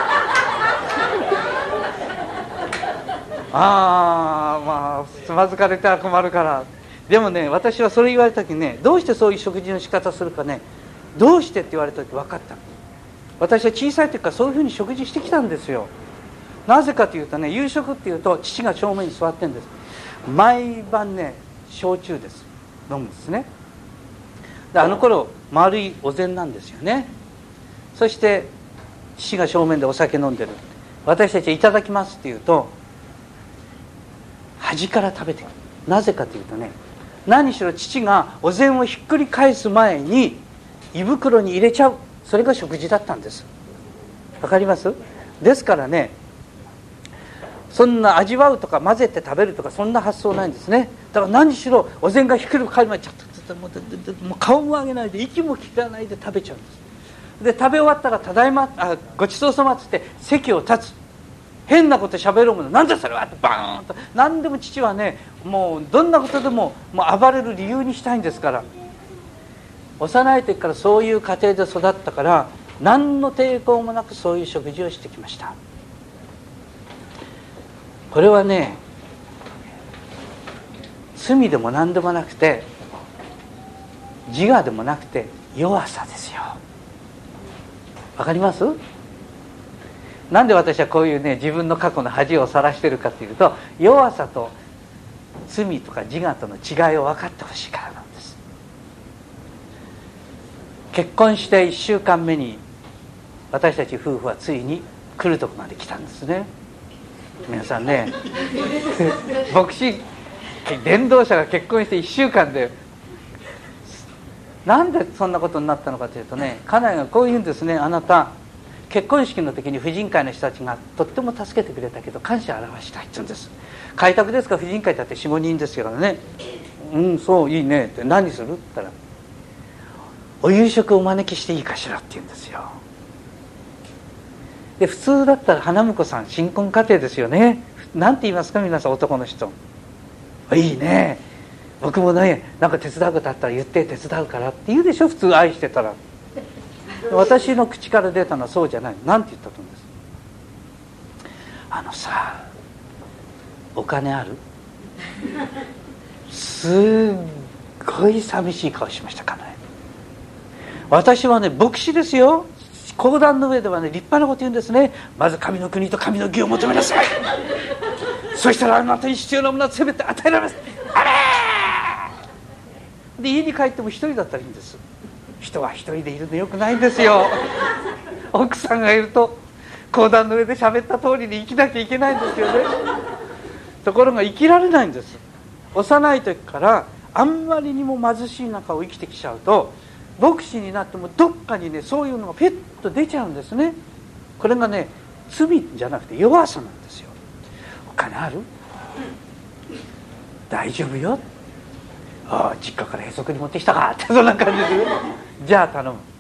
ああ、まあつまずかれたら困るから。でもね、私はそれ言われた時ね、どうしてそういう食事の仕方するかね、どうしてって言われた時分かった。 私は小さい時からそういうふうに食事してきたんですよ。なぜかというとね、夕食っていうと父が正面に座ってるんです。毎晩ね焼酎です飲むんですね。であの頃丸いお膳なんですよね。そして父が正面でお酒飲んでる。私たちいただきますっていうと端から食べてくる。なぜかというとね、何しろ父がお膳をひっくり返す前に胃袋に入れちゃう、それが食事だったんです。わかります？ですからね、そんな味わうとか混ぜて食べるとかそんな発想ないんですね。だから何しろお膳がひっくり返る前にちょっともう顔も上げないで息も切らないで食べちゃうんです。で食べ終わったらただいまあごちそうさまっつって席を立つ。変なこと喋るもの、なんだそれはってバーンと、何でも父はね、もうどんなことでももう暴れる理由にしたいんですから。幼い時からそういう家庭で育ったから何の抵抗もなくそういう食事をしてきました。これはね、罪でも何でもなくて自我でもなくて弱さですよ。わかります？なんで私はこういうね自分の過去の恥をさらしてるかというと、弱さと罪とか自我との違いを分かってほしいからなんです。結婚していっしゅうかんめに私たち夫婦はついに来るとこまで来たんですね。皆さんね牧師伝道者が結婚していっしゅうかんで、なんでそんなことになったのかというとね、家内がこう言うんですね。あなた結婚式の時に婦人会の人たちがとっても助けてくれたけど感謝を表したいって言うんです。開拓ですか、婦人会だって よん、ごにんですけどね。うんそういいねって、何するって言ったらお夕食をお招きしていいかしらって言うんですよ。で普通だったら花婿さん新婚家庭ですよね。なんて言いますか皆さん、男の人。いいね、僕もねなんか手伝うことあったら言って手伝うからって言うでしょ、普通愛してたら。私の口から出たのはそうじゃない。なんて言ったと思うんです。あのさ、お金ある？すっごい寂しい顔しましたかね。私はね牧師ですよ。講談の上ではね立派なこと言うんですね。まず神の国と神の義を求めなさいそしたらあなたに必要なものは全て与えられます。あれで家に帰っても一人だったらいいんです。人は一人でいるのよくないんですよ奥さんがいると講談の上で喋った通りに生きなきゃいけないんですよね。ところが生きられないんです。幼い時からあんまりにも貧しい中を生きてきちゃうと、牧師になってもどっかにねそういうのがペッと出ちゃうんですね。これがね罪じゃなくて弱さなんですよ。お金ある？大丈夫よ。ああ実家からへそくり持ってきたかってそんな感じでするじゃあ頼む。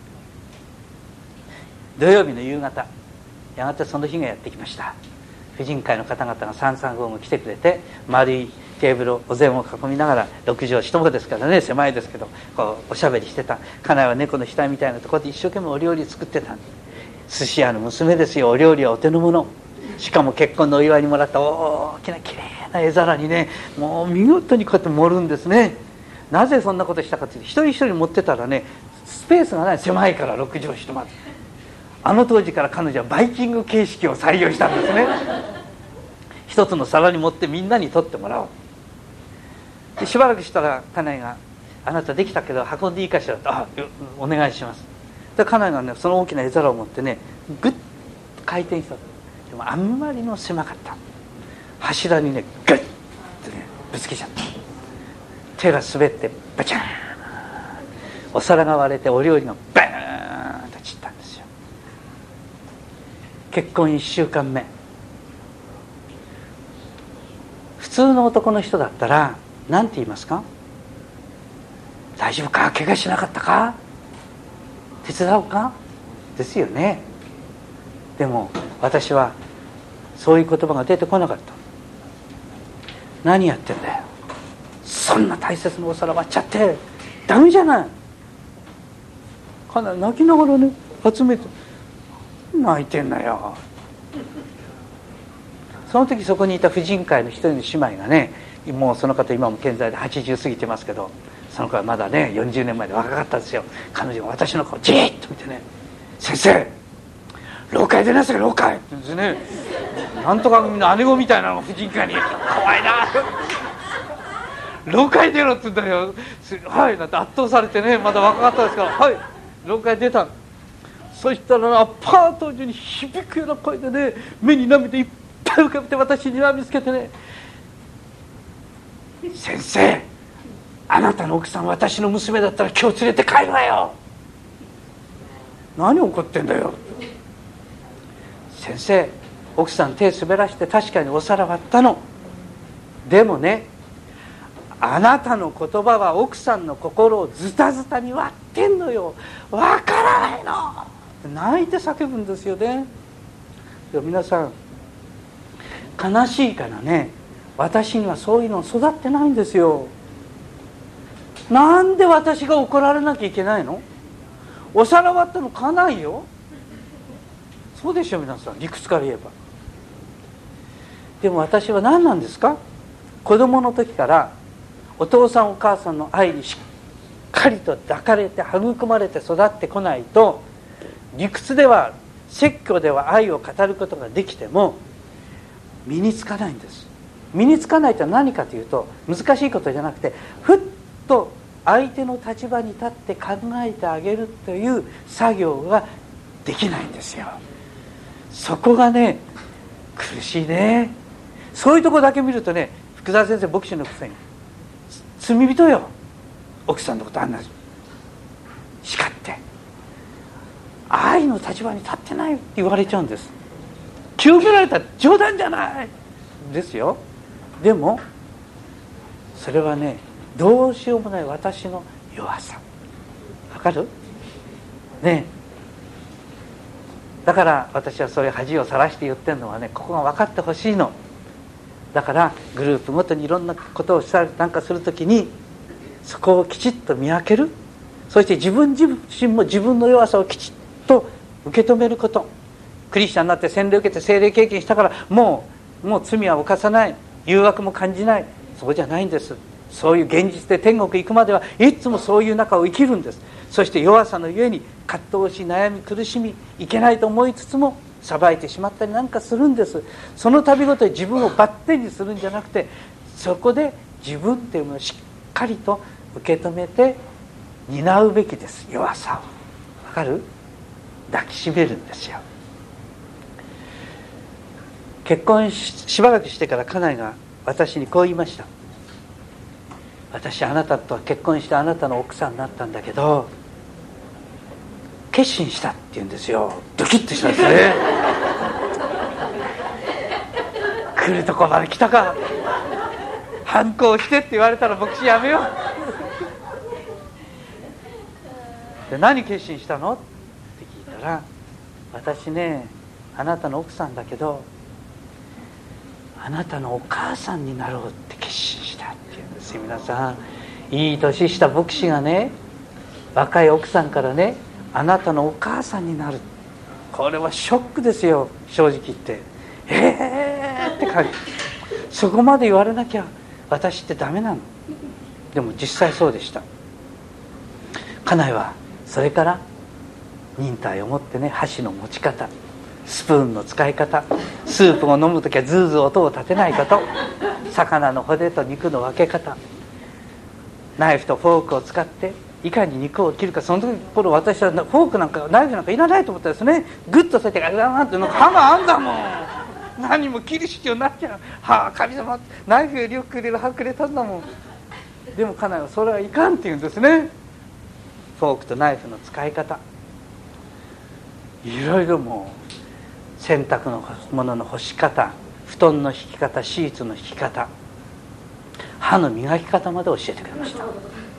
土曜日の夕方、やがてその日がやってきました。婦人会の方々が三々号も来てくれて、丸いテーブルをお膳を囲みながら、ろくじょう一間ですからね狭いですけどこうおしゃべりしてた。家内は猫の額みたいなところで一生懸命お料理作ってた。寿司屋の娘ですよ。お料理はお手の物。しかも結婚のお祝いにもらった大きなきれいな絵皿にね、もう見事にこうやって盛るんですね。なぜそんなことしたかというと、一人一人持ってたらねスペースがない、狭いからろくじょう一間。あの当時から彼女はバイキング形式を採用したんですね。一つの皿に持ってみんなに取ってもらおう。でしばらくしたら家内が「あなたできたけど運んでいいかしら」と「あお願いします」。で家内がねその大きな絵皿を持ってねグッと回転した。でもあんまりの狭かった。柱にねグッとねぶつけちゃった。手が滑ってバチャーン、お皿が割れてお料理がバーンと散ったんですよ。結婚いっしゅうかんめ、普通の男の人だったら何て言いますか？大丈夫か？怪我しなかったか？手伝おうか？ですよね。でも私はそういう言葉が出てこなかった。何やってんだよ、そんな大切なお皿割っちゃってダメじゃない。かなり泣きながらね集めて、泣いてんなよ。その時そこにいた婦人会の一人の姉妹がね、もうその方今も健在ではちじゅう過ぎてますけど、その子はまだねよんじゅうねんまえで若かったんですよ。彼女が私の顔をじーっと見てね、先生廊下へ出なさい廊下へって言うんですね。なんとか組の姉子みたいなのが婦人科に怖いな廊下へ出ろって言うんだよ。はいなんて圧倒されてね、まだ若かったですからはい廊下へ出た。そしたらアパート中に響くような声でね、目に涙いっぱい浮かべて私に睨みつけてね、先生あなたの奥さん私の娘だったら今日連れて帰るわよ。何怒ってんだよ。先生奥さん手滑らして確かにお皿割ったの。でもねあなたの言葉は奥さんの心をズタズタに割ってんのよ。わからないの。泣いて叫ぶんですよね。でも皆さん悲しいからね、私にはそういうの育ってないんですよ。なんで私が怒られなきゃいけないの？お皿割ったの家内よ。そうでしょ皆さん、理屈から言えば。でも私は何なんですか？子供の時からお父さんお母さんの愛にしっかりと抱かれて育まれて育ってこないと、理屈では説教では愛を語ることができても身につかないんです。身につかないとは何かというと、難しいことじゃなくて、ふっと相手の立場に立って考えてあげるという作業ができないんですよ。そこがね苦しいね。そういうとこだけ見るとね、福沢先生牧師のくせに罪人よ、奥さんのことあんな叱って愛の立場に立ってないって言われちゃうんです。清められたら冗談じゃないですよ。でもそれはねどうしようもない私の弱さ。わかる？ねえ。だから私はそういう恥をさらして言ってるのはね、ここが分かってほしいの。だからグループごとにいろんなことをしたりなんかするときにそこをきちっと見分ける。そして自分自身も自分の弱さをきちっと受け止めること。クリスチャンになって洗礼を受けて聖霊経験したからもうもう罪は犯さない、誘惑も感じない、そうじゃないんです。そういう現実で天国行くまではいつもそういう中を生きるんです。そして弱さのゆえに葛藤し悩み苦しみいけないと思いつつも裁いてしまったりなんかするんです。その度ごとに自分をバッテンにするんじゃなくて、そこで自分っていうものをしっかりと受け止めて担うべきです。弱さをわかる？抱きしめるんですよ。結婚 し, しばらくしてから家内が私にこう言いました。私あなたと結婚してあなたの奥さんになったんだけど決心したって言うんですよ。ドキッとしたんですね来るとこまで来たか、反抗してって言われたら牧師やめようで何決心したのって聞いたら、私ねあなたの奥さんだけどあなたのお母さんになろうって決心したって言うんですよ。皆さん、いい年した牧師がね若い奥さんからねあなたのお母さんになる、これはショックですよ正直言って。えーって感じ。そこまで言われなきゃ私ってダメなの。でも実際そうでした。家内はそれから忍耐を持ってね、箸の持ち方、スプーンの使い方、スープを飲むときはズーズー音を立てないこと、魚の骨と肉の分け方、ナイフとフォークを使っていかに肉を切るか。その頃私はフォークなんかナイフなんかいらないと思ったんですね。グッとされてガラガラってなんか刃があんだもん。何も切る必要になっちゃう。はあ神様、ナイフよりよくくれる刃くれたんだもん。でも家内はそれはいかんって言うんですね。フォークとナイフの使い方、いろいろもう洗濯のものの干し方、布団の敷き方、シーツの敷き方、歯の磨き方まで教えてくれました。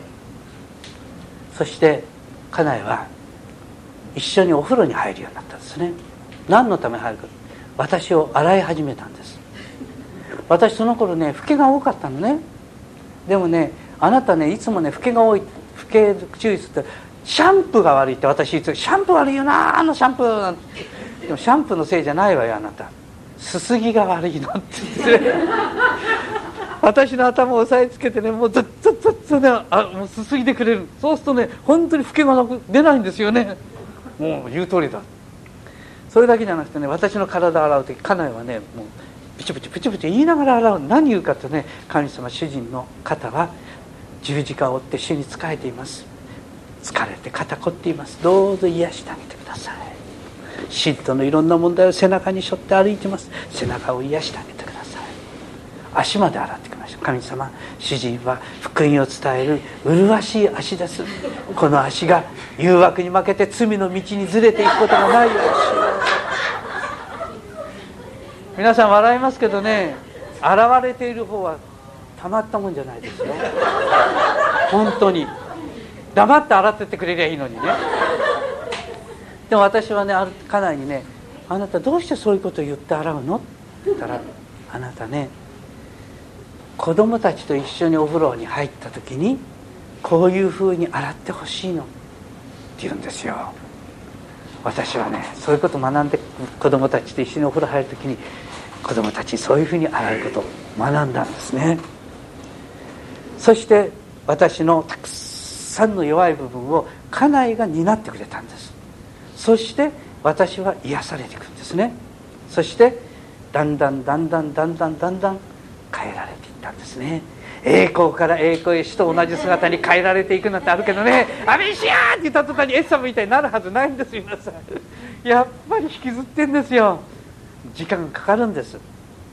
そして家内は一緒にお風呂に入るようになったんですね。何のために入るか、私を洗い始めたんです。私その頃ね老けが多かったのね。でもね、あなたねいつもね老けが多い、老け注意するとシャンプーが悪いって私いつシャンプー悪いよなあのシャンプーなんて。でもシャンプーのせいじゃないわよあなた、すすぎが悪いのって言って私の頭を押さえつけてね、もうずっとずっとね、あもうすすぎてくれる。そうするとね本当に老けがなく出ないんですよね。もう言う通りだ。 それだけじゃなくてね、私の体を洗う時家内はね、もうプチプチプチプチ言いながら洗う。何言うかとね、神様主人の方は十字架を追って主に仕えています。疲れて肩こっています。どうぞ癒してあげてください。信徒のいろんな問題を背中に背負って歩いてます。背中を癒してあげてください。足まで洗ってきました。神様、主人は福音を伝える麗しい足です。この足が誘惑に負けて罪の道にずれていくことがないように。皆さん笑いますけどね、洗われている方はたまったもんじゃないですよ。本当に黙って洗ってってくれりゃいいのにね。でも私はね、ある家内にね、あなたどうしてそういうことを言って洗うのって言ったら、あなたね、子供たちと一緒にお風呂に入った時にこういうふうに洗ってほしいのって言うんですよ。私はね、そういうことを学んで、子供たちと一緒にお風呂入る時に子供たちにそういうふうに洗うことを学んだんですね。そして私のたくさんの弱い部分を家内が担ってくれたんです。そして私は癒されていくんですね。そしてだんだんだんだんだんだんだんだん変えられていったんですね。栄光から栄光へ死と同じ姿に変えられていくなんてあるけどね、アメシアーって言った途端にエッサムみたいになるはずないんですよ。皆さんやっぱり引きずってんですよ。時間がかかるんです。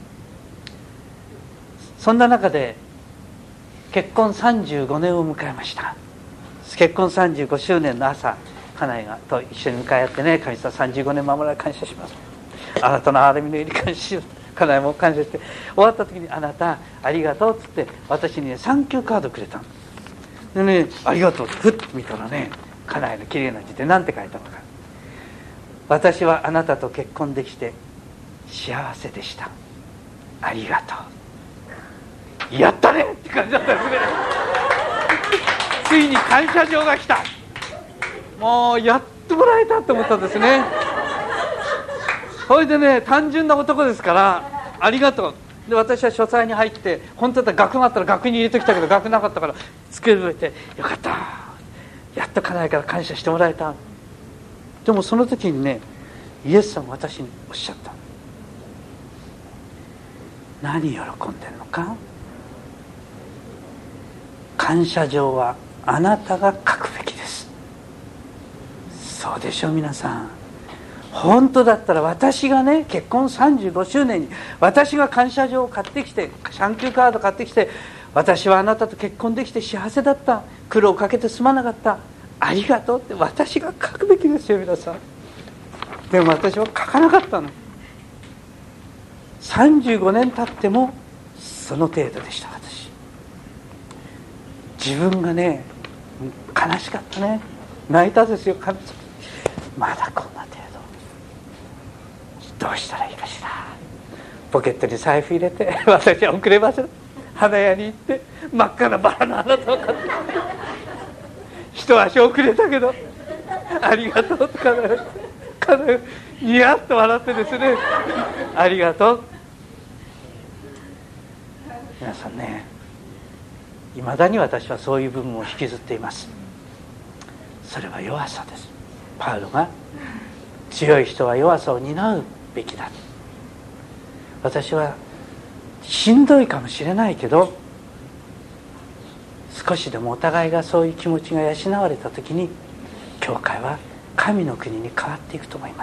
そんな中で結婚さんじゅうごねんを迎えました。結婚さんじゅうごしゅうねんの朝、家内がと一緒に向かい合ってね、神様さんじゅうごねん守られ感謝します、あなたの憐れみのように感謝します。家内も感謝して、終わった時にあなたありがとうっつって私にねサンキューカードくれたのでね、ありがとうってふっと見たらね、家内の綺麗な字で何て書いたのか。私はあなたと結婚できて幸せでした、ありがとう。やったねって感じだったんですね。ついに感謝状が来た。もうやってもらえたと思ったんですね。それでね、単純な男ですからありがとうで、私は書斎に入って、本当だったら額があったら額に入れてきたけど額なかったから机に置いて、よかった、やっと家内から感謝してもらえた。でもその時にね、イエス様は私におっしゃった。何喜んでんのか。感謝状はあなたが書くべきです。そうでしょう。皆さん本当だったら、私がね、結婚さんじゅうごしゅうねんに私が感謝状を買ってきて、サンキューカード買ってきて、私はあなたと結婚できて幸せだった、苦労をかけてすまなかった、ありがとうって私が書くべきですよ。皆さんでも私は書かなかったの。さんじゅうごねん経ってもその程度でした。私自分がね、悲しかったね、泣いたですよ。まだこんな程度、どうしたらいいかしら。ポケットに財布入れて、私は遅ればせる花屋に行って真っ赤なバラの花とか買って一足遅れたけどありがとうとかニヤッと笑ってですね、ありがとう。皆さんね、いまだに私はそういう部分を引きずっています。それは弱さです。パウロが強い人は弱さを担うべきだ。私はしんどいかもしれないけど、少しでもお互いがそういう気持ちが養われた時に、教会は神の国に変わっていくと思います。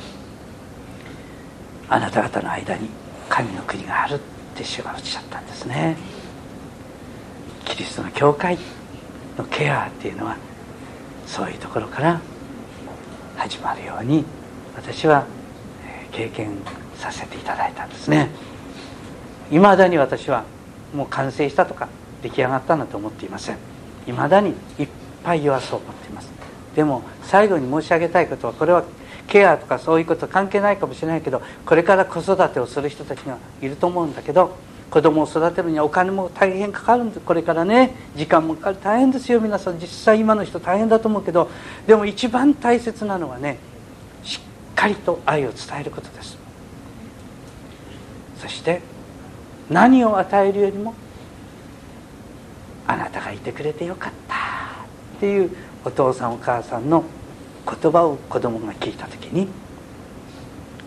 あなた方の間に神の国があるって主がおっしゃったんですね。キリストの教会のケアっていうのはそういうところから始まるように、私は経験させていただいたんですね。いまだに私はもう完成したとか出来上がったなんて思っていません。いまだにいっぱい弱さを持っています。でも最後に申し上げたいことは、これはケアとかそういうこと関係ないかもしれないけど、これから子育てをする人たちがいると思うんだけど、子供を育てるにはお金も大変かかるんです。これからね、時間もかかる。大変ですよ皆さん。実際今の人大変だと思うけど、でも一番大切なのはね、しっかりと愛を伝えることです。そして何を与えるよりも、あなたがいてくれてよかったっていうお父さんお母さんの言葉を子供が聞いた時に、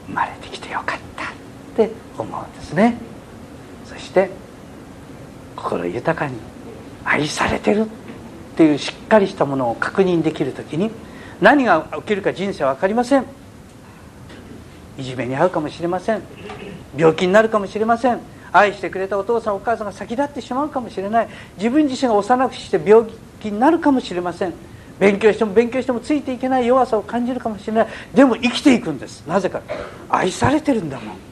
生まれてきてよかったって思うんですね。そして心豊かに愛されてるっていうしっかりしたものを確認できるときに、何が起きるか人生は分かりません。いじめに遭うかもしれません。病気になるかもしれません。愛してくれたお父さんお母さんが先立ってしまうかもしれない。自分自身が幼くして病気になるかもしれません。勉強しても勉強してもついていけない弱さを感じるかもしれない。でも生きていくんです。なぜか、愛されてるんだもん。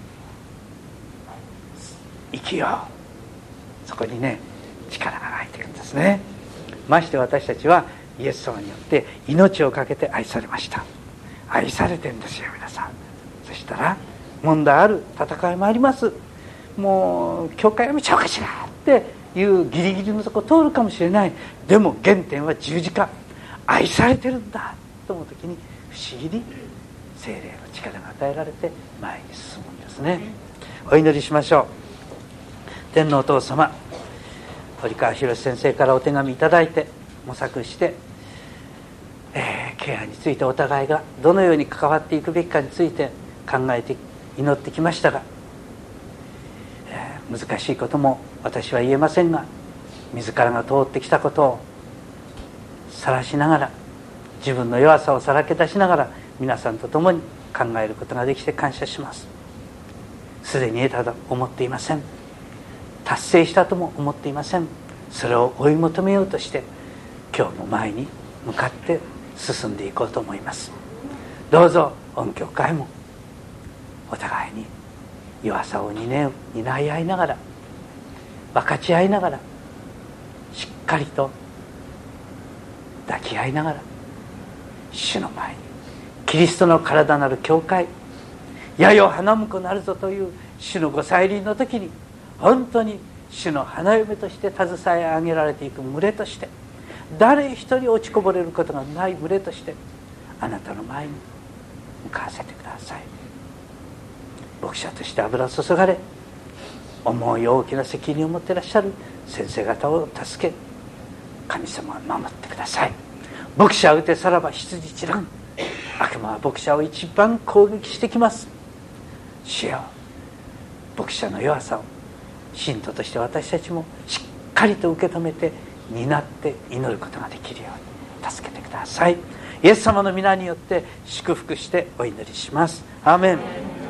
生きよう。そこにね、力が湧いていくんですね。まして私たちはイエス様によって命を懸けて愛されました。愛されてるんですよ皆さん。そしたら問題ある、戦いもあります。もう教会やめちゃうかしらっていうギリギリのとこ通るかもしれない。でも原点は十字架、愛されてるんだと思う時に不思議に聖霊の力が与えられて前に進むんですね。お祈りしましょう。天皇お父様、堀川博先生からお手紙いただいて模索して、えー、ケアについてお互いがどのように関わっていくべきかについて考えて祈ってきましたが、えー、難しいことも私は言えませんが、自らが通ってきたことを晒しながら、自分の弱さをさらけ出しながら皆さんと共に考えることができて感謝します。すでに得たと思っていません。達成したとも思っていません。それを追い求めようとして今日も前に向かって進んでいこうと思います。どうぞ御教会もお互いに弱さを担う担い合いながら、分かち合いながら、しっかりと抱き合いながら、主の前にキリストの体なる教会、やよ花婿なるぞという主のご再臨の時に、本当に主の花嫁として携え上げられていく群れとして、誰一人落ちこぼれることがない群れとしてあなたの前に向かわせてください。牧者として油注がれ、重い大きな責任を持っていらっしゃる先生方を助け、神様は守ってください。牧者を打てさらば羊散らん。悪魔は牧者を一番攻撃してきます。主よ、牧者の弱さを信徒として私たちもしっかりと受け止めて担って祈ることができるように助けてください。イエス様の皆によって祝福してお祈りします。アーメン。